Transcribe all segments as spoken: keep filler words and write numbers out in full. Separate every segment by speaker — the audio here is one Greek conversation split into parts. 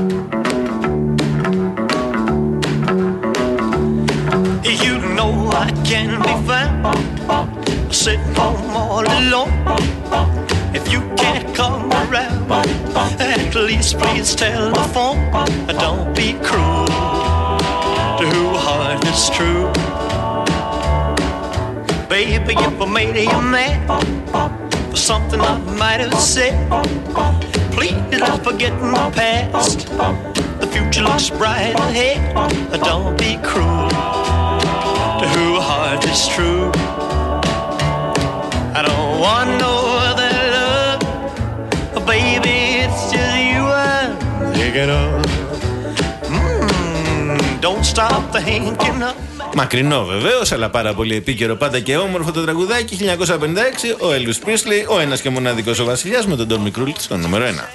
Speaker 1: You know I can be found sitting home all alone. If you can't come around, at least please tell the phone. Don't be cruel to who heart is true. Baby, if I made you mad for something I might have said, please don't forget my past. The future looks bright ahead. Don't be cruel to who heart is true. I don't want no other love, baby, it's just you I'm thinking of. Mm, don't stop thinking of.
Speaker 2: Μακρινό βεβαίως, αλλά πάρα πολύ επίκαιρο πάντα και όμορφο το τραγουδάκι. χίλια εννιακόσια πενήντα έξι, ο Elvis Presley, ο ένας και μοναδικός ο βασιλιάς, με τον Don McCruel στο νούμερο ένα.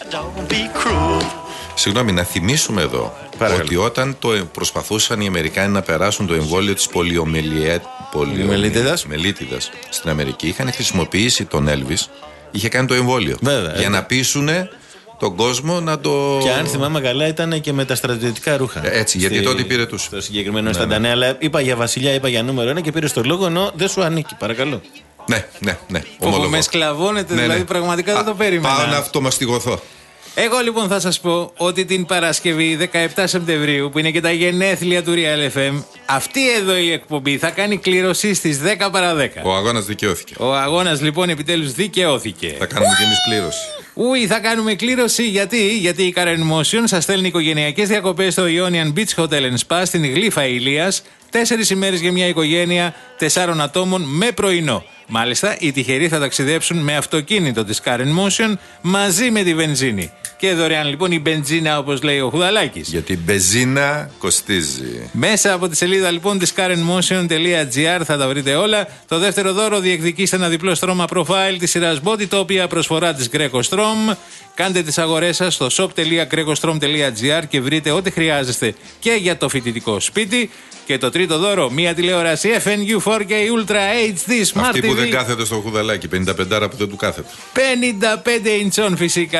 Speaker 3: Συγγνώμη, να θυμίσουμε εδώ Παρακαλώ. ότι όταν το προσπαθούσαν οι Αμερικάνοι να περάσουν το εμβόλιο της πολιομελίτιδας στην Αμερική, είχαν χρησιμοποιήσει τον Elvis, είχε κάνει το εμβόλιο.
Speaker 2: Βέβαια,
Speaker 3: για να πείσουνε τον κόσμο να το.
Speaker 2: Και αν θυμάμαι καλά, ήταν και με τα στρατιωτικά ρούχα.
Speaker 3: Ε, έτσι, γιατί στη... τότε υπηρετούσε.
Speaker 2: Το συγκεκριμένο Ισταντανέ, αλλά είπα για βασιλιά, είπα για νούμερο ένα και πήρε το λόγο, ενώ δεν σου ανήκει, παρακαλώ.
Speaker 3: Ναι, ναι, ναι.
Speaker 4: Όπου με σκλαβώνετε, ναι, δηλαδή ναι. πραγματικά δεν το περίμενα.
Speaker 3: Πάω να αυτομαστιγωθώ.
Speaker 4: Εγώ λοιπόν θα σας πω ότι την Παρασκευή δεκαεπτά Σεπτεμβρίου, που είναι και τα γενέθλια του Real εφ εμ, αυτή εδώ η εκπομπή θα κάνει κλήρωση στις δέκα παρά δέκα.
Speaker 3: Ο αγώνας δικαιώθηκε.
Speaker 4: Ο αγώνας λοιπόν επιτέλους δικαιώθηκε.
Speaker 3: Θα κάνουμε κι εμείς κλήρωση.
Speaker 4: Ούι, θα κάνουμε κλήρωση γιατί, γιατί η Karen Motion σας στέλνει οικογενειακές διακοπές στο Ionian Beach Hotel and Spa στην Γλύφα Ηλίας. Τέσσερις ημέρες για μια οικογένεια τεσσάρων ατόμων με πρωινό. Μάλιστα, οι τυχεροί θα ταξιδέψουν με αυτοκίνητο της Karen Motion μαζί με τη βενζίνη. Και δωρεάν λοιπόν η μπενζίνα, όπως λέει ο Χουδαλάκης.
Speaker 3: Γιατί η μπενζίνα κοστίζει.
Speaker 4: Μέσα από τη σελίδα λοιπόν της karenmotion.gr θα τα βρείτε όλα. Το δεύτερο δώρο, διεκδικήστε ένα διπλό στρώμα profile της σειράς Body, το οποία προσφορά της Greco Strom. Κάντε τις αγορές σας στο shop.grecostrom.gr και βρείτε ό,τι χρειάζεστε και για το φοιτητικό σπίτι. Και το τρίτο δώρο, μία τηλεόραση εφ εν γιου φορ κέι Ultra έιτς ντι Smart
Speaker 3: Αυτή που
Speaker 4: τι βι.
Speaker 3: δεν κάθεται στο Χουδαλάκι, πενήντα πέντε που δεν του κάθεται.
Speaker 4: πενήντα πέντε ιντσών φυσικά.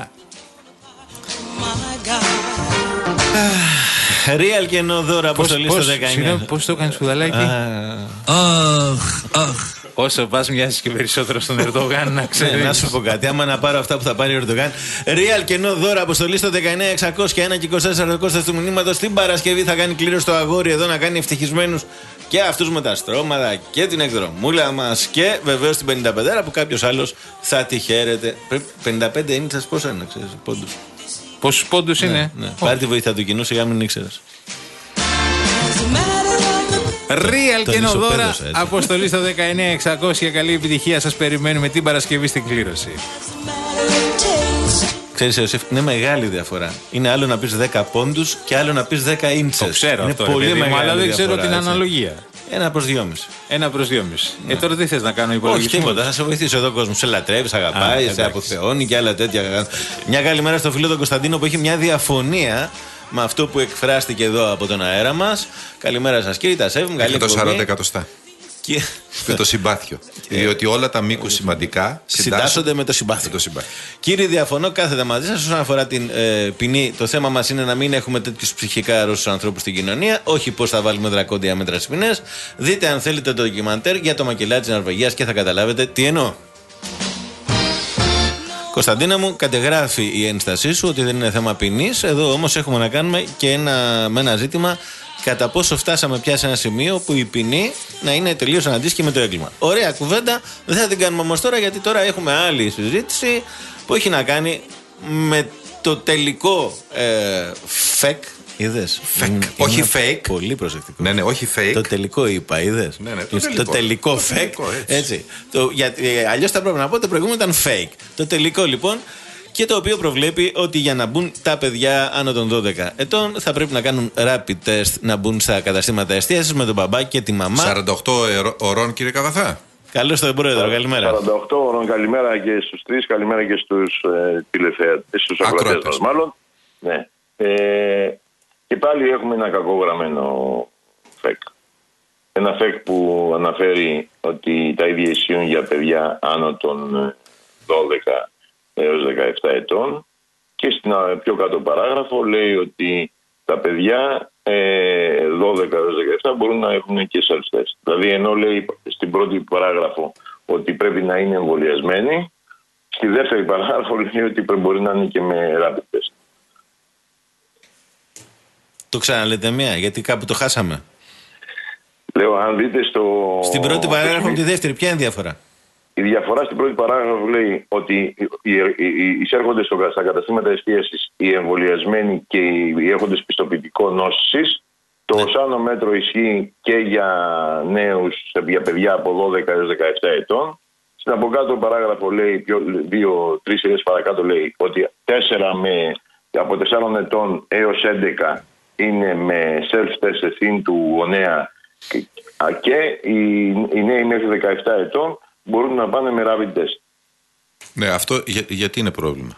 Speaker 2: Real και ενώ δώρα αποστολή στο δεκαεννιά.
Speaker 4: Πώς το κάνεις Χουδαλάκι? Αχ, αχ. Όσο πας μοιάζεις και περισσότερο στον Ερντογάν, να ξέρεις.
Speaker 2: Να σου πω κάτι, άμα να πάρω αυτά που θα πάρει ο Ερντογάν. Real και ενώ δώρα αποστολή στο δεκαεννιά εξακόσια ένα και είκοσι τέσσερα Κώστας του μηνύματος. Την Παρασκευή θα κάνει κλήρωση στο αγόρι εδώ να κάνει ευτυχισμένους και αυτούς με τα στρώματα και την εκδρομούλα μας και βεβαίως την πενήντα πέντε που κάποιος άλλος θα τη χαίρεται. πενήντα πέντε είναι, σας πόσα είναι, ξέρεις, πόντους.
Speaker 4: Πόσους πόντους είναι?
Speaker 2: Ναι, ναι. Πάρε τη βοήθεια του κοινού, σιγά μην ήξερες.
Speaker 4: Real και νοδώρα, αποστολή στο δεκαεννιά εξακόσια. Καλή επιτυχία, σας περιμένουμε την Παρασκευή στην κλήρωση.
Speaker 2: Ξέρεις, Ιωσήφ, είναι μεγάλη διαφορά. Είναι άλλο να πεις δέκα πόντους και άλλο να πεις δέκα ίντσες.
Speaker 4: Το ξέρω
Speaker 2: είναι
Speaker 4: αυτό,
Speaker 2: πολύ
Speaker 4: παιδί,
Speaker 2: μεγάλη
Speaker 4: αλλά δεν
Speaker 2: διαφορά,
Speaker 4: ξέρω την
Speaker 2: έτσι.
Speaker 4: αναλογία.
Speaker 2: Ένα προς δυόμιση.
Speaker 4: Ένα προς δυόμιση.
Speaker 2: Ναι.
Speaker 4: Ε, τώρα τι θες να κάνω υπολογισμό?
Speaker 2: Όχι τίποτα, θα σε βοηθήσω εδώ ο κόσμος. Σε λατρεύει, σε αγαπάει,
Speaker 4: Α,
Speaker 2: σε αποθεώνει και άλλα τέτοια. Μια καλημέρα στο φίλο τον Κωνσταντίνο που έχει μια διαφωνία με αυτό που εκφράστηκε εδώ από τον αέρα μας. Καλημέρα σας κύριε Τασέβ.
Speaker 3: εκατόν σαράντα εκατοστά. Και... με το συμπάθειο. Διότι όλα τα μήκου σημαντικά
Speaker 2: συντάσσονται με το συμπάθειο. Κύριε, διαφωνώ κάθετα μαζί σας όσον αφορά την ε, ποινή. Το θέμα μας είναι να μην έχουμε τέτοιους ψυχικά αρρώστους ανθρώπους στην κοινωνία. Όχι πώς θα βάλουμε δρακόντια μέτρα στις ποινές. Δείτε αν θέλετε το ντοκιμαντέρ για το μακελάτι της Νορβηγίας και θα καταλάβετε τι εννοώ. Κωνσταντίνα μου, κατεγράφει η ένστασή σου ότι δεν είναι θέμα ποινής. Εδώ όμως έχουμε να κάνουμε και ένα, με ένα ζήτημα κατά πόσο φτάσαμε πια σε ένα σημείο που η ποινή να είναι τελείως αναντίστοιχη με το έγκλημα. Ωραία κουβέντα, δεν θα την κάνουμε όμως τώρα, γιατί τώρα έχουμε άλλη συζήτηση που έχει να κάνει με το τελικό ε, fake. Είδες,
Speaker 3: fake. Είναι, όχι
Speaker 2: είναι
Speaker 3: fake.
Speaker 2: Πολύ προσεκτικό.
Speaker 3: Ναι, ναι, όχι fake.
Speaker 2: Το τελικό είπα, είδες.
Speaker 3: Ναι, ναι, το,
Speaker 2: το
Speaker 3: τελικό,
Speaker 2: τελικό
Speaker 3: το
Speaker 2: fake.
Speaker 3: Τελικό, έτσι.
Speaker 2: έτσι. Το, γιατί, αλλιώς θα πρέπει να πω το προηγούμενο ήταν fake. Το τελικό λοιπόν. Και το οποίο προβλέπει ότι για να μπουν τα παιδιά άνω των δώδεκα ετών θα πρέπει να κάνουν rapid test να μπουν στα καταστήματα εστίασης με τον μπαμπά και τη μαμά.
Speaker 3: σαράντα οκτώ ωρών, κύριε Καβαθά.
Speaker 2: Καλώς τον πρόεδρο, καλημέρα.
Speaker 5: σαράντα οκτώ ώρων, καλημέρα και στους τρεις, καλημέρα και στους ε, τηλεθεατές, στους ακροατές μας μάλλον. Ναι. Ε, και πάλι έχουμε ένα κακογραμμένο φεκ. Ένα φεκ που αναφέρει ότι τα ίδια ισχύουν για παιδιά άνω των δώδεκα έως δεκαεπτά ετών και στην πιο κάτω παράγραφο λέει ότι τα παιδιά ε, δώδεκα έως δεκαεπτά μπορούν να έχουν και self-test. Δηλαδή ενώ λέει στην πρώτη παράγραφο ότι πρέπει να είναι εμβολιασμένοι, στη δεύτερη παράγραφο λέει ότι μπορεί να είναι και με rapid test.
Speaker 2: Το ξαναλέτε μία, γιατί κάπου το χάσαμε.
Speaker 5: Λέω, αν δείτε στο...
Speaker 2: Στην πρώτη παράγραφο με τη δεύτερη, ποια είναι η διαφορά?
Speaker 5: Η διαφορά στην πρώτη παράγραφο λέει ότι εισέρχονται στα καταστήματα εστίασης οι εμβολιασμένοι και οι έχοντες πιστοποιητικό νόσησης. Το ναι. Ως άνω μέτρο ισχύει και για νέους, για παιδιά από δώδεκα έως δεκαεπτά ετών. Στην από κάτω παράγραφο λέει, δύο-τρεις σειρές παρακάτω λέει ότι τέσσερα με, από τεσσάρων ετών έως έντεκα είναι με self-test ευθύνη του γονέα και οι, οι νέοι μέχρι δεκαεπτά ετών μπορούν να πάνε με rapid test.
Speaker 3: Ναι, αυτό για, γιατί είναι πρόβλημα?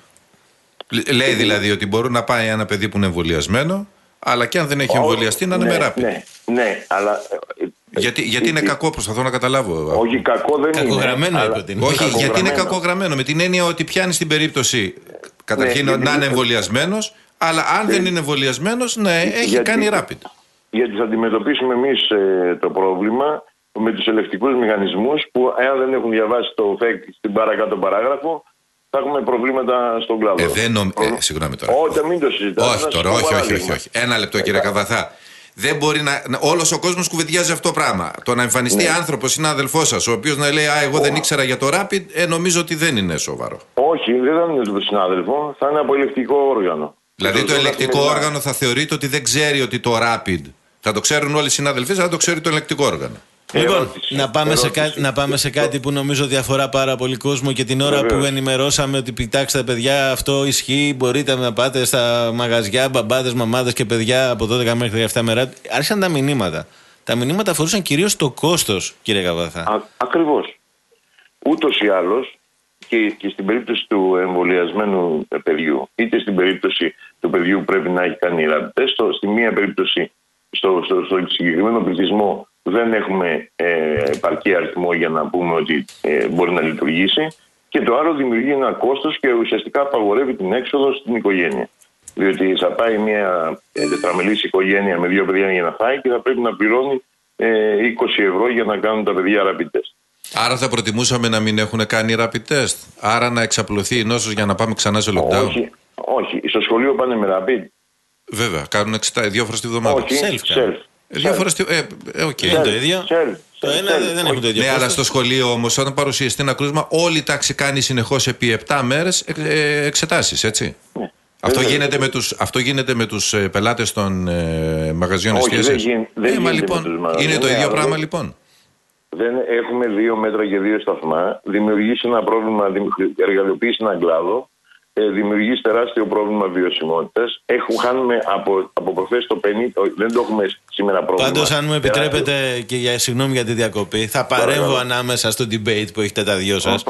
Speaker 3: Λέει δηλαδή ότι μπορεί να πάει ένα παιδί που είναι εμβολιασμένο, αλλά και αν δεν έχει εμβολιαστεί να είναι
Speaker 5: ναι,
Speaker 3: με rapid.
Speaker 5: Ναι, ναι, αλλά...
Speaker 3: Γιατί, γιατί είναι κακό, προσπαθώ να καταλάβω.
Speaker 5: Όχι, κακό δεν
Speaker 2: κακογραμμένο
Speaker 5: είναι.
Speaker 2: Κακογραμμένο
Speaker 3: Όχι,
Speaker 5: κακογραμμένο.
Speaker 3: γιατί είναι κακογραμμένο. Με την έννοια ότι πιάνει την περίπτωση καταρχήν ναι, να είναι εμβολιασμένος, αλλά αν ναι. δεν είναι εμβολιασμένος, ναι, έχει
Speaker 5: γιατί,
Speaker 3: κάνει rapid.
Speaker 5: Γιατί θα αντιμετωπίσουμε εμείς ε, το πρόβλημα με τους ελεκτικούς μηχανισμούς που εάν δεν έχουν διαβάσει το ΦΕΚ στην παρακάτω παράγραφο, θα έχουμε προβλήματα στον κλάδο.
Speaker 3: Ε, δεν νομ... ε, συγγνώμη τώρα.
Speaker 5: Όχι, μην το συζητάμε.
Speaker 3: Όχι τώρα, όχι, όχι, όχι, όχι. Ένα λεπτό, κύριε Καβαθά. Δεν μπορεί να. Όλος ο κόσμος κουβεντιάζει αυτό το πράγμα. Το να εμφανιστεί ναι. άνθρωπος, συνάδελφός σας, ο οποίος να λέει Α, εγώ oh. δεν ήξερα για το rapid, ε, νομίζω ότι δεν είναι σοβαρό.
Speaker 5: Όχι, δεν θα είναι το συνάδελφο, θα είναι από ελεκτικό όργανο.
Speaker 3: Δηλαδή το ελεκτικό όργανο θα θεωρείται ότι δεν ξέρει ότι το rapid. Θα το ξέρουν όλοι οι συνάδελφοι, θα το ξέρει το ελεκτικό όργανο.
Speaker 2: Λοιπόν, ερώτηση, να, πάμε σε κάτι, να πάμε σε κάτι που νομίζω διαφορά πάρα πολύ κόσμο και την ώρα Βεβαίως. Που ενημερώσαμε ότι κοιτάξτε παιδιά, αυτό ισχύει, μπορείτε να πάτε στα μαγαζιά, μπαμπάδες, μαμάδες και παιδιά από δώδεκα μέχρι δεκαεπτά μέρα. Άρχισαν τα μηνύματα. Τα μηνύματα αφορούσαν κυρίως το κόστος, κύριε Καβαθά.
Speaker 5: Α, ακριβώς. Ούτως ή άλλως και, και στην περίπτωση του εμβολιασμένου παιδιού, είτε στην περίπτωση του παιδιού που πρέπει να έχει κάνει rapid test, στη μία περίπτωση στο, στο, στο συγκεκριμένο πληθυσμό δεν έχουμε ε, επαρκή αριθμό για να πούμε ότι ε, μπορεί να λειτουργήσει και το άλλο δημιουργεί ένα κόστος και ουσιαστικά απαγορεύει την έξοδο στην οικογένεια. Διότι θα πάει μια ε, τετραμελής οικογένεια με δύο παιδιά για να φάει και θα πρέπει να πληρώνει ε, είκοσι ευρώ για να κάνουν τα παιδιά rapid test.
Speaker 3: Άρα θα προτιμούσαμε να μην έχουν κάνει rapid test. Άρα να εξαπλωθεί η νόσος για να πάμε ξανά σε lockdown.
Speaker 5: Όχι, όχι. Στο σχολείο πάνε με rapid.
Speaker 3: Βέβαια, κάνουν εξετά, δύο φορές τη βδομάδα.
Speaker 5: Όχι, self. self.
Speaker 3: Δύο φορές τη... Ε, ε, okay.
Speaker 2: Είναι το ίδιο.
Speaker 5: Self.
Speaker 2: Το ένα self. Δεν έχουν το ίδιο.
Speaker 3: Ναι, αλλά στο σχολείο όμως, όταν παρουσιαστεί ένα κρούσμα, όλη η τάξη κάνει συνεχώς επί επτά μέρες ε, εξετάσεις, έτσι. Ναι. Αυτό, γίνεται με τους, αυτό γίνεται με τους ε, πελάτες των ε, μαγαζιών εστίασης.
Speaker 5: Δεν, δεν
Speaker 3: ε, μα λοιπόν, είναι το ίδιο πράγμα λοιπόν.
Speaker 5: Δεν έχουμε δύο μέτρα και δύο σταθμά. Δημιουργήσει ένα πρόβλημα, εργαλειοποιήσει έναν κλάδο. Ε, δημιουργήσει τεράστιο πρόβλημα βιωσιμότητας. Χάνουμε από, από προχθές το πενήντα, δεν το έχουμε σήμερα πρόβλημα.
Speaker 2: Πάντως, αν μου επιτρέπετε τεράστιο... και για συγγνώμη για τη διακοπή, θα παρέμβω ανάμεσα στο debate που έχετε τα δυο σας.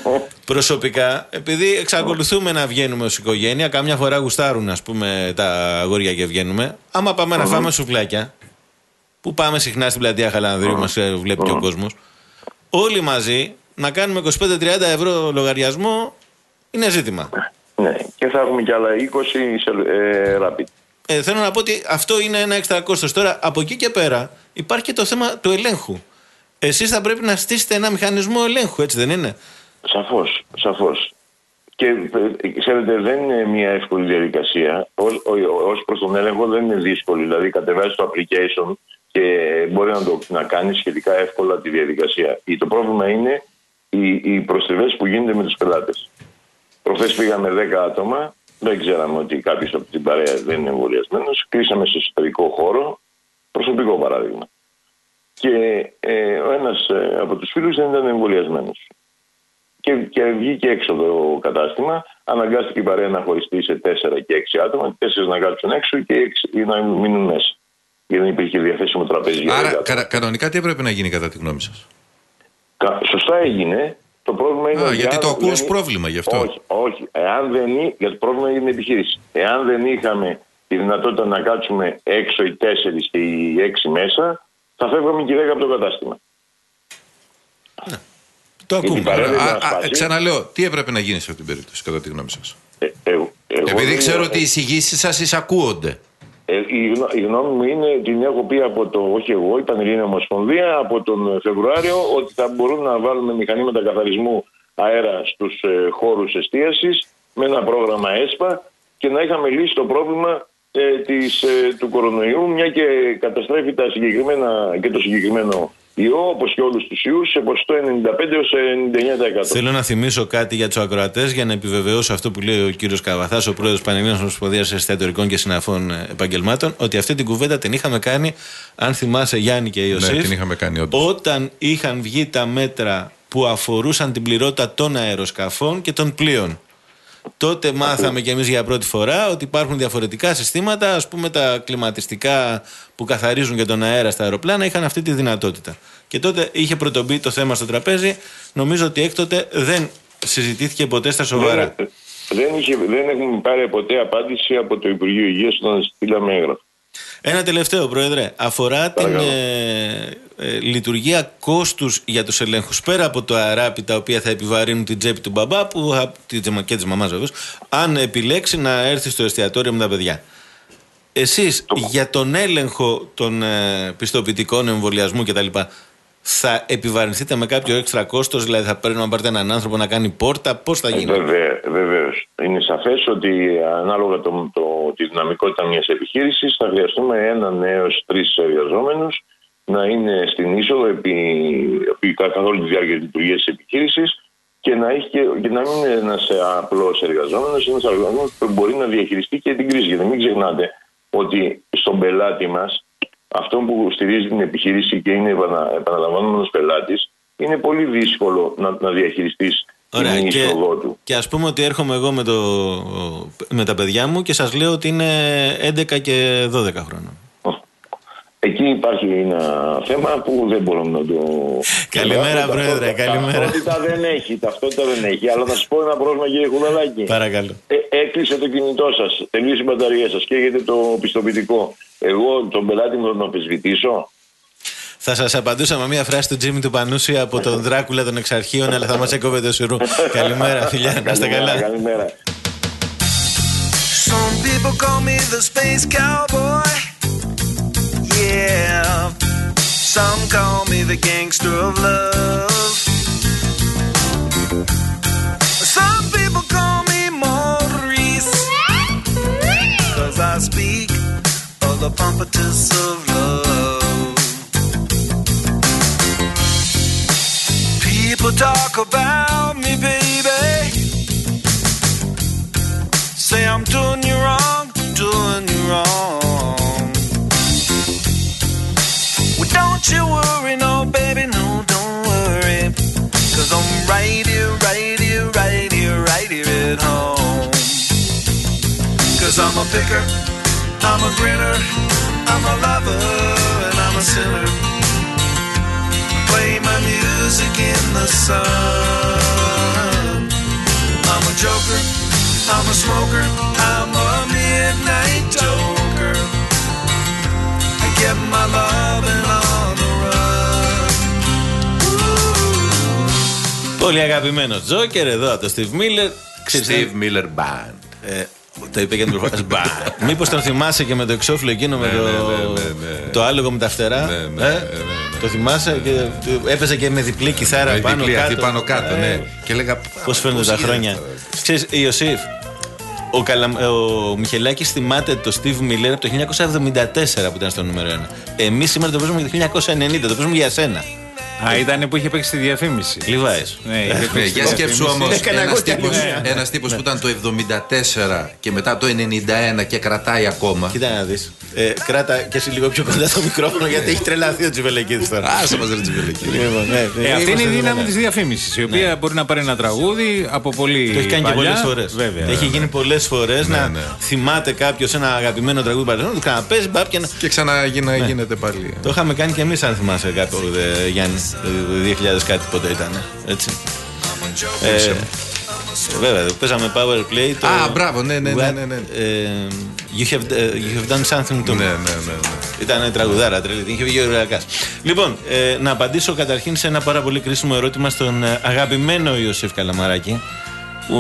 Speaker 2: Προσωπικά, επειδή εξακολουθούμε να βγαίνουμε ως οικογένεια, κάμια φορά γουστάρουν ας πούμε τα αγόρια και βγαίνουμε. Άμα πάμε να φάμε σουφλάκια, που πάμε συχνά στην πλατεία Χαλανδρίου, μας βλέπει και ο κόσμος, όλοι μαζί να κάνουμε είκοσι πέντε με τριάντα ευρώ λογαριασμό. Είναι ζήτημα.
Speaker 5: Ναι, και θα έχουμε κι άλλα είκοσι ε, rapid.
Speaker 2: Ε, θέλω να πω ότι αυτό είναι ένα έξτρα κόστος. Τώρα, από εκεί και πέρα, υπάρχει και το θέμα του ελέγχου. Εσείς θα πρέπει να στήσετε ένα μηχανισμό ελέγχου, έτσι δεν είναι?
Speaker 5: Σαφώς, σαφώς. Και ξέρετε, δεν είναι μια εύκολη διαδικασία. Ως, ως προς τον έλεγχο δεν είναι δύσκολη. Δηλαδή, κατεβάζεις το application και μπορεί να το να κάνεις σχετικά εύκολα τη διαδικασία. Το πρόβλημα είναι οι, οι προστριβές που γίνονται με τους πελάτες. Προχθές πήγαμε δέκα άτομα, δεν ξέραμε ότι κάποιος από την παρέα δεν είναι εμβολιασμένος. Κλείσαμε σε εσωτερικό χώρο, προσωπικό παράδειγμα. Και ε, ο ένας ε, από τους φίλους δεν ήταν εμβολιασμένος. Και, και βγήκε έξω το κατάστημα, αναγκάστηκε η παρέα να χωριστεί σε τέσσερα και έξι άτομα, τέσσερις να κάτσουν έξω και έξι να μείνουν μέσα. Γιατί δεν υπήρχε διαθέσιμο τραπέζι.
Speaker 3: Άρα, κα, κανονικά τι έπρεπε να γίνει κατά τη γνώμη σας?
Speaker 5: Κα, σωστά έγινε. Το πρόβλημα είναι.
Speaker 3: Α, γιατί το ακούω ως πρόβλημα γι' αυτό.
Speaker 5: Όχι, όχι. Εάν δεν ή... Γιατί το πρόβλημα είναι η επιχείρηση. Εάν δεν είχαμε τη δυνατότητα να κάτσουμε έξω οι τέσσερις και οι έξι μέσα, θα φεύγαμε και οι δέκα από το κατάστημα.
Speaker 2: Ναι. Το ακούμε.
Speaker 3: Α, α, ξαναλέω, τι έπρεπε να γίνει σε αυτή την περίπτωση, κατά τη γνώμη σας?
Speaker 5: Ε, ε, Εγώ
Speaker 3: Επειδή ξέρω
Speaker 5: είναι...
Speaker 3: ότι οι εισηγήσεις σας εισακούονται.
Speaker 5: Ε, η, γνω, η γνώμη μου είναι, την έχω πει από το, όχι εγώ, η Πανελλήνια Ομοσπονδία από τον Φεβρουάριο, ότι θα μπορούν να βάλουμε μηχανήματα καθαρισμού αέρα στους ε, χώρους εστίασης με ένα πρόγραμμα ΕΣΠΑ και να είχαμε λύσει το πρόβλημα ε, της, ε, του κορονοϊού, μια και καταστρέφει τα συγκεκριμένα, και το συγκεκριμένο ιό, όπως και όλους τους ιούς, σε ποσοστό ενενήντα πέντε έως ενενήντα εννέα τοις εκατό.
Speaker 2: Θέλω να θυμίσω κάτι για τους ακροατές για να επιβεβαιώσω αυτό που λέει ο κύριος Καβαθάς, ο πρόεδρος Πανελλήνιας Ομοσπονδίας Εστιατορικών και Συναφών Επαγγελμάτων, ότι αυτή την κουβέντα την είχαμε κάνει, αν θυμάσαι Γιάννη και Ιωσήφ,
Speaker 3: ναι, την είχαμε κάνει όντως.
Speaker 2: Όταν είχαν βγει τα μέτρα που αφορούσαν την πληρότητα των αεροσκαφών και των πλοίων. Τότε μάθαμε κι εμείς για πρώτη φορά ότι υπάρχουν διαφορετικά συστήματα, ας πούμε τα κλιματιστικά που καθαρίζουν και τον αέρα στα αεροπλάνα είχαν αυτή τη δυνατότητα. Και τότε είχε πρωτομπεί το θέμα στο τραπέζι. Νομίζω ότι έκτοτε δεν συζητήθηκε ποτέ στα σοβαρά.
Speaker 5: Δεν, δεν, είχε, δεν έχουμε πάρει ποτέ απάντηση από το Υπουργείο Υγείας όταν στείλαμε έγγραφο.
Speaker 2: Ένα τελευταίο, Πρόεδρε, αφορά την ε, ε, λειτουργία κόστους για τους ελέγχους. Πέρα από το αεράπι τα οποία θα επιβαρύνουν την τσέπη του μπαμπά που, και της μαμάς βεβαίως, αν επιλέξει να έρθει στο εστιατόριο με τα παιδιά. Εσείς το... για τον έλεγχο των ε, πιστοποιητικών εμβολιασμού κτλ. Θα επιβαρυνθείτε με κάποιο έξτρα κόστος, δηλαδή θα πρέπει να πάρετε έναν άνθρωπο να κάνει πόρτα, πώς θα γίνει?
Speaker 5: Βεβαίως, βεβαίως. Είναι σαφές ότι ανάλογα το, το, τη δυναμικότητα μιας επιχείρησης θα χρειαστούμε έναν έως τρεις εργαζόμενους να είναι στην είσοδο επί, επί καθ' όλη τη διάρκεια της λειτουργίας της επιχείρησης και να, έχει και, και να μην είναι ένας απλός εργαζόμενος, ένας εργαζόμενος που μπορεί να διαχειριστεί και την κρίση. Γιατί μην ξεχνάτε ότι στον πελάτη μας, αυτό που στηρίζει την επιχείρηση και είναι επαναλαμβανόμενος πελάτης, είναι πολύ δύσκολο να, να διαχειριστείς την είσοδο του.
Speaker 2: Και ας πούμε ότι έρχομαι εγώ με, το, με τα παιδιά μου και σας λέω ότι είναι έντεκα και δώδεκα χρόνια.
Speaker 5: Εκεί υπάρχει ένα θέμα που δεν μπορούμε να το...
Speaker 2: Καλημέρα, Πρόεδρε, καλημέρα.
Speaker 5: Ταυτότητα δεν έχει, ταυτότητα δεν έχει. Αλλά να σας πω ένα πρόβλημα, κύριε Κουδαλάκη.
Speaker 2: Παρακαλώ.
Speaker 5: Ε, έκλεισε το κινητό σας, τελείωσε η μπαταρία σας και έχετε το πιστοποιητικό. Εγώ τον πελάτη μου θα τον αμφισβητήσω?
Speaker 2: Θα σας απαντούσα με μια φράση του Τζίμι του Πανούση από τον Δράκουλα των Εξαρχείων, αλλά θα μας έκοβε το σιρού. Καλημέρα, φιλιά, να είστε καλά.
Speaker 5: Καλημέρα.
Speaker 1: Some people call me the space cowboy. Yeah. Some call me the gangster of love. Some people call me Maurice, 'cause I speak of the pompatus of love. People talk about me, baby, say I'm doing you wrong, doing you wrong. Well, don't you worry, no, baby, no, don't worry, 'cause I'm right here, right here, right here, right here at home. 'Cause I'm a picker, I'm a grinner, I'm a lover, and I'm a sinner. Play my music in the sun. I'm a joker, I'm a smoker, I'm a midnight joker. I get my loving on the run.
Speaker 2: Πολύ αγαπημένος Τζόκερ εδώ από το Steve Miller.
Speaker 3: Steve Miller Band.
Speaker 2: Ε, το είπε και την προφορά. Μήπως τον θυμάσαι και με το εξώφυλλο εκείνο με το άλογο με τα φτερά? Το θυμάσαι? Και έπαιζε και με διπλή κιθάρα πάνω κάτω.
Speaker 3: πάνω κάτω, ναι. Και έλεγα
Speaker 2: πώς φαίνονται τα χρόνια. Ξέρεις, Ιωσήφ, ο, Καλα... ο Μιχελάκης θυμάται το Steve Miller από το χίλια εννιακόσια εβδομήντα τέσσερα που ήταν στο νούμερο ένα. Εμείς σήμερα το παίζουμε για το χίλια εννιακόσια ενενήντα, το παίζουμε για σένα.
Speaker 4: Α, ήταν που είχε παίξει τη διαφήμιση.
Speaker 2: Λιβάες.
Speaker 4: Ναι,
Speaker 3: για σκέψου όμως, ένας τύπος, ένας τύπος που ήταν το εβδομήντα τέσσερα και μετά το ενενήντα ένα και κρατάει ακόμα.
Speaker 2: Κοίτα να δεις. Ε, κράτα και εσύ λίγο πιο κοντά το μικρόφωνο γιατί έχει τρελαθεί ο Τσιβελεκίδης τώρα.
Speaker 3: Άσε μας ρε Τσιβελεκίδη.
Speaker 4: Ε, αυτή είναι η δύναμη της διαφήμισης, η οποία μπορεί να πάρει ένα τραγούδι από πολύ.
Speaker 2: Το έχει κάνει και πολλές φορές.
Speaker 4: Βέβαια.
Speaker 2: Έχει γίνει πολλές φορές να θυμάται κάποιος ένα αγαπημένο τραγούδι παρελθόν, το ξαναπέζει
Speaker 3: και ξαναγίνεται πάλι.
Speaker 2: Το είχαμε κάνει και εμείς, αν θυμάσαι κάποιο, Γιάννη. Το δύο χιλιάδες κάτι πότε ήταν, έτσι. Ε, βέβαια, παίζαμε Power Play. Το
Speaker 3: Α, μπράβο, ναι, ναι, ναι, ναι, ναι.
Speaker 2: Ε, you, have, you have done something to me.
Speaker 3: Ναι, ναι, ναι, ναι.
Speaker 2: Ήταν τραγουδάρα, τρελή, την είχε βγει ο Ρακάς. Λοιπόν, ε, να απαντήσω καταρχήν σε ένα πάρα πολύ κρίσιμο ερώτημα στον αγαπημένο Ιωσήφ Καλαμαράκη, που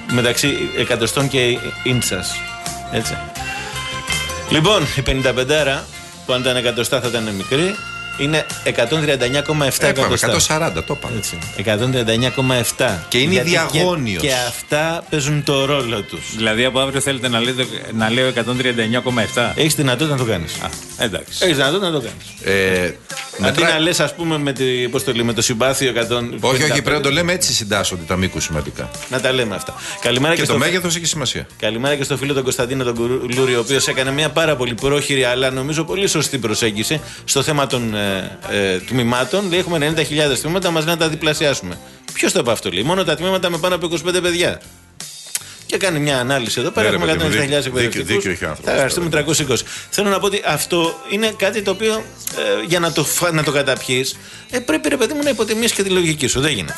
Speaker 2: μεταξύ εκατοστών και ίντσας. Έτσι. Λοιπόν, η πενηνταπεντάρα που αν ήταν εκατοστά θα ήταν μικρή, είναι εκατόν τριάντα εννιά κόμμα επτά εκατοστά.
Speaker 3: εκατόν σαράντα, το είπαμε.
Speaker 2: εκατόν τριάντα εννιά κόμμα επτά.
Speaker 3: Και είναι γιατί διαγώνιος.
Speaker 2: Και, και αυτά παίζουν το ρόλο τους.
Speaker 4: Δηλαδή από αύριο θέλετε να, λέτε, να λέω εκατόν τριάντα εννιά κόμμα επτά.
Speaker 2: Έχεις δυνατότητα να το κάνεις.
Speaker 4: Α, εντάξει.
Speaker 2: Έχεις δυνατότητα να το κάνεις.
Speaker 3: Ε,
Speaker 2: Αντί να λες, ας πούμε, με, τη, πώς το, λέει, με το συμπάθειο εκατόν.
Speaker 3: Όχι, όχι, πρέπει να το λέμε έτσι, συντάσσονται τα μήκου σημαντικά.
Speaker 2: Να τα λέμε αυτά. Καλημέρα
Speaker 3: και,
Speaker 2: και
Speaker 3: το
Speaker 2: στο...
Speaker 3: μέγεθος έχει σημασία.
Speaker 2: Καλημέρα και στο φίλο τον Κωνσταντίνο τον Κουρλούρη, ο οποίος έκανε μια πάρα πολύ πρόχειρη, αλλά νομίζω πολύ σωστή προσέγγιση στο θέμα των ε, ε, τμήματων. Λέει, έχουμε ενενήντα χιλιάδες τμήματα, μας να τα διπλασιάσουμε. Ποιος το είπε αυτό, λέει? Μόνο τα τμήματα με πάνω από είκοσι πέντε παιδιά. Και κάνει μια ανάλυση εδώ πέρα.
Speaker 3: Ναι,
Speaker 2: έχουμε εκατόν εξήντα χιλιάδες εκπαιδευτικούς. Θα εργαστούμε τριακόσιοι είκοσι. Θέλω να πω ότι αυτό είναι κάτι το οποίο ε, για να το, να το καταπιείς, ε, πρέπει, ρε παιδί μου, να υποτιμήσεις και τη λογική σου. Δεν γίνεται.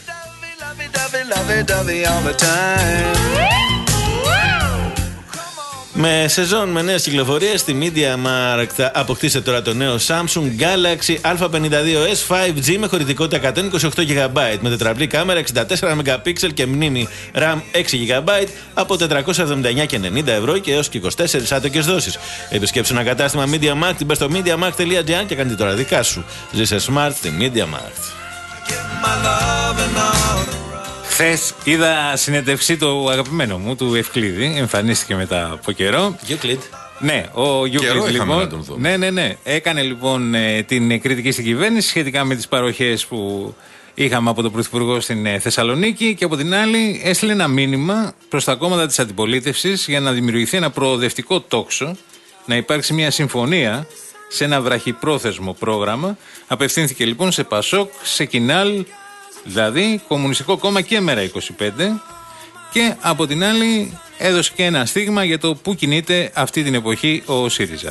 Speaker 2: Με σεζόν με νέες κυκλοφορίες στη MediaMarkt αποκτήστε τώρα το νέο Samsung Galaxy Α πενήντα δύο ες φάιβ τζι με χωρητικότητα εκατόν είκοσι οκτώ τζι μπι με τετραπλή κάμερα εξήντα τέσσερα μεγαπίξελ και μνήμη RAM έξι τζι μπι από τετρακόσια εβδομήντα εννιά και ενενήντα ευρώ και έως και είκοσι τέσσερις άτοκες δόσεις. Επισκέψου ένα κατάστημα MediaMarkt, μπες στο MediaMarkt τελεία τζι άρ και κάντε τώρα δικά σου. Ζήσε smart στη MediaMarkt.
Speaker 4: Χθες είδα συνέντευξη του αγαπημένου μου, του Ευκλήδη. Εμφανίστηκε μετά από καιρό.
Speaker 2: Euclid.
Speaker 4: Ναι, ο Euclid λοιπόν. Ναι, ναι, ναι. Έκανε λοιπόν την κριτική στην κυβέρνηση σχετικά με τις παροχές που είχαμε από τον Πρωθυπουργό στην Θεσσαλονίκη και από την άλλη έστειλε ένα μήνυμα προς τα κόμματα της αντιπολίτευσης για να δημιουργηθεί ένα προοδευτικό τόξο, να υπάρξει μια συμφωνία σε ένα βραχυπρόθεσμο πρόγραμμα. Απευθύνθηκε λοιπόν σε Πασόκ, σε Κινάλ, δηλαδή Κομμουνιστικό Κόμμα και Μέρα είκοσι πέντε, και από την άλλη έδωσε και ένα στίγμα για το που κινείται αυτή την εποχή ο ΣΥΡΙΖΑ.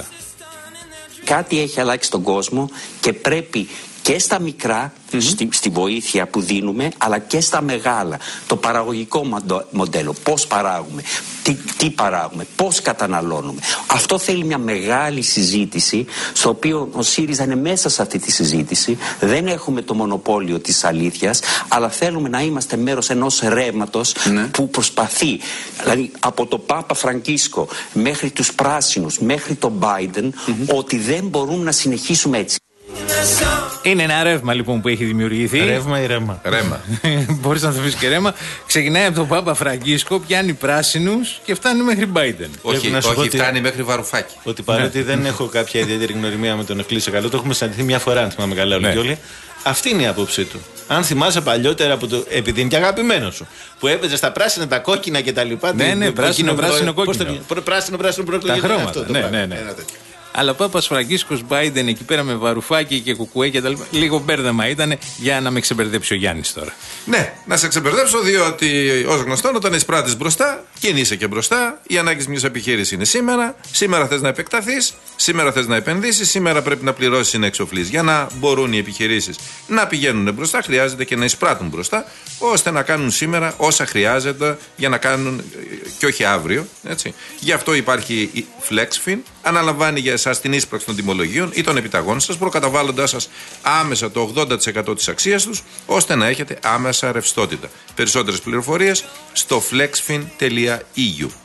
Speaker 6: Κάτι έχει αλλάξει στον κόσμο και πρέπει και στα μικρά, mm-hmm. στη, στη βοήθεια που δίνουμε, αλλά και στα μεγάλα. Το παραγωγικό μοντέλο, πώς παράγουμε, τι, τι παράγουμε, πώς καταναλώνουμε. Αυτό θέλει μια μεγάλη συζήτηση, στο οποίο ο ΣΥΡΙΖΑ είναι μέσα σε αυτή τη συζήτηση. Δεν έχουμε το μονοπόλιο της αλήθειας, αλλά θέλουμε να είμαστε μέρος ενός ρεύματος mm-hmm. που προσπαθεί. Δηλαδή από το Πάπα Φραγκίσκο μέχρι τους πράσινους, μέχρι τον Biden, mm-hmm. ότι δεν μπορούμε να συνεχίσουμε έτσι.
Speaker 4: Είναι ένα ρεύμα λοιπόν που έχει δημιουργηθεί.
Speaker 2: Ρεύμα ή ρέμα?
Speaker 3: Ρέμα.
Speaker 4: Μπορείς να το πεις και ρέμα. Ξεκινάει από τον Πάπα Φραγκίσκο, πιάνει πράσινους και φτάνει μέχρι Biden.
Speaker 3: Όχι,
Speaker 2: να σου
Speaker 3: όχι
Speaker 2: ότι...
Speaker 3: φτάνει μέχρι Βαρουφάκη.
Speaker 2: Ότι παρότι δεν έχω κάποια ιδιαίτερη γνωριμία με τον Ευκλή σε καλό, το έχουμε συναντηθεί μια φορά, αν θυμάμαι καλά, όλοι και όλοι. Αυτή είναι η άποψή του. Αν θυμάσαι παλιότερα, από το... επειδή είναι και αγαπημένο σου, που έπαιζε στα πράσινα, τα κόκκινα κτλ.
Speaker 4: Ναι, ναι, πράσινο, πράσινο, κόκκινο.
Speaker 2: Πράσινο, πράσινο,
Speaker 4: τα χρώματα. Ναι, ναι, ναι. Αλλά ο Πάπας Φραγκίσκος, Biden εκεί πέρα με Βαρουφάκη και Κουκουέ και τα λοιπά. Λίγο μπέρδεμα ήταν για να με ξεμπερδέψει ο Γιάννης τώρα.
Speaker 3: Ναι, να σε ξεμπερδέψω, διότι ως γνωστόν όταν εισπράττεις μπροστά, κινείσαι και μπροστά. Οι ανάγκες μιας επιχείρησης είναι σήμερα. Σήμερα θες να επεκταθείς, σήμερα θες να επενδύσεις, σήμερα πρέπει να πληρώσεις ή να εξοφλείς. Για να μπορούν οι επιχειρήσεις να πηγαίνουν μπροστά, χρειάζεται και να εισπράττουν μπροστά, ώστε να κάνουν σήμερα όσα χρειάζεται για να κάνουν και όχι αύριο. Έτσι. Γι' αυτό υπάρχει η FlexFin, αναλαμβάνει για εσάς την ίσπραξη των τιμολογίων ή των επιταγών σας, προκαταβάλλοντάς σας άμεσα το ογδόντα τοις εκατό της αξίας τους, ώστε να έχετε άμεσα ρευστότητα. Περισσότερες πληροφορίες στο flexfin τελεία e u.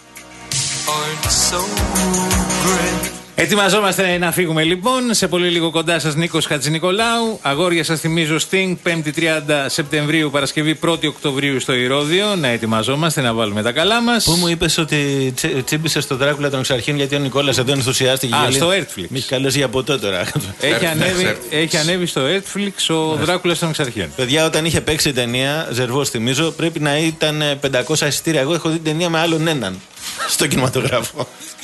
Speaker 4: Ετοιμαζόμαστε να φύγουμε λοιπόν. Σε πολύ λίγο κοντά σας Νίκος Χατζηνικολάου. Αγόρια, σας θυμίζω Sting πέμπτη τριάντα Σεπτεμβρίου, Παρασκευή πρώτη Οκτωβρίου στο Ηρώδειο. Να ετοιμαζόμαστε να βάλουμε τα καλά μας.
Speaker 2: Πού μου είπες ότι τσίμπησε στο Δράκουλα των Εξαρχείων, γιατί ο Νικόλας εδώ ενθουσιάστηκε?
Speaker 4: Α, στο Netflix.
Speaker 2: Μη έχει καλέσει για ποτέ τώρα.
Speaker 4: Έχει ανέβει, έχει ανέβει στο Netflix ο Δράκουλας των Εξαρχείων.
Speaker 2: Παιδιά, όταν είχε παίξει η ταινία, Ζερβός θυμίζω, πρέπει να ήταν πεντακόσια εισιτήρια. Εγώ έχω δει την ταινία με άλλον έναν στο κινηματογράφο.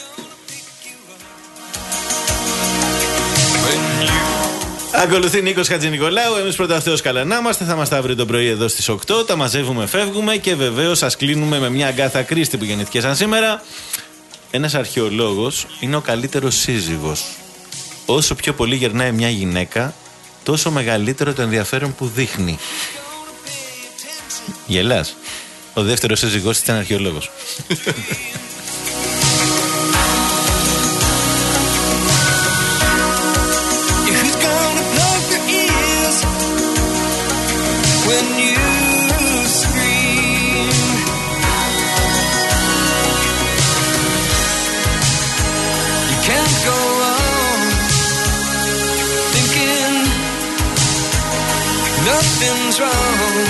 Speaker 2: Ακολουθεί Νίκος Χατζηνικολάου. Εμείς πρώτα Θεός καλά να είμαστε. Θα είμαστε αύριο το πρωί εδώ στις οκτώ. Τα μαζεύουμε, φεύγουμε και βεβαίως σας κλείνουμε με μια Αγκάθα Κρίστη που γεννήθηκε σαν σήμερα. Ένας αρχαιολόγος είναι ο καλύτερος σύζυγος. Όσο πιο πολύ γερνάει μια γυναίκα, τόσο μεγαλύτερο το ενδιαφέρον που δείχνει. Γελάς? Ο δεύτερος σύζυγός ήταν αρχαιολόγος.
Speaker 1: When you scream, nothing's wrong.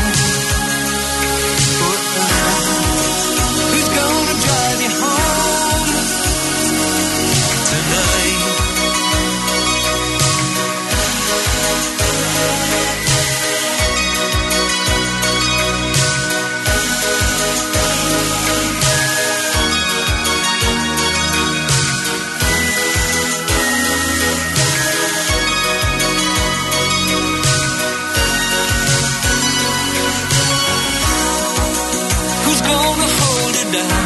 Speaker 1: Who's gonna drive you home tonight? Who's gonna hold it down?